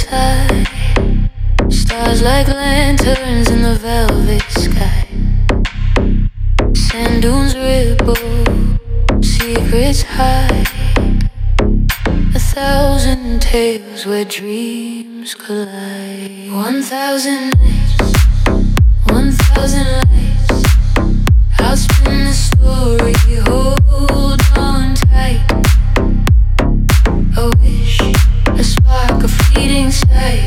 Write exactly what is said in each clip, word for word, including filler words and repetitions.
side. Stars like lanterns in the velvet sky. Sand dunes ripple, secrets hide. A thousand tales where dreams collide. One thousand nights, one thousand lights. I'll spin the story, hold on tight. A wish, a spark, a fleeting sight.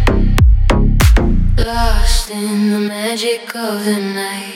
Lost in the magic of the night.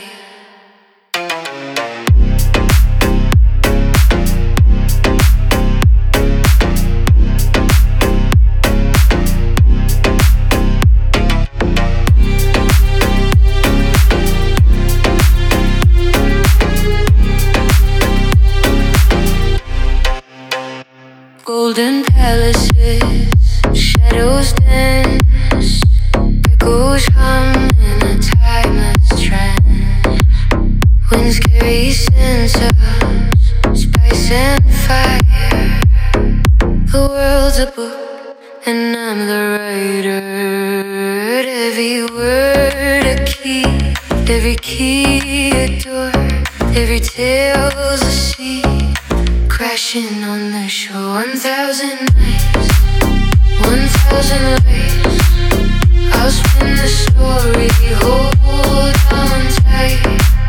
Golden palaces, shadows dance, echoes hum in a timeless trance. Winds carry scents of spice and fire. The world's a book and I'm the writer. Every word a key, every key a door, every tale's a sea. Crashing on the shore. One thousand nights, one thousand lights. I'll spin the story, hold on tight.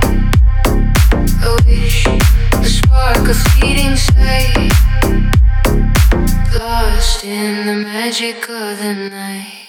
A wish, a spark, a fleeting sight. Lost in the magic of the night.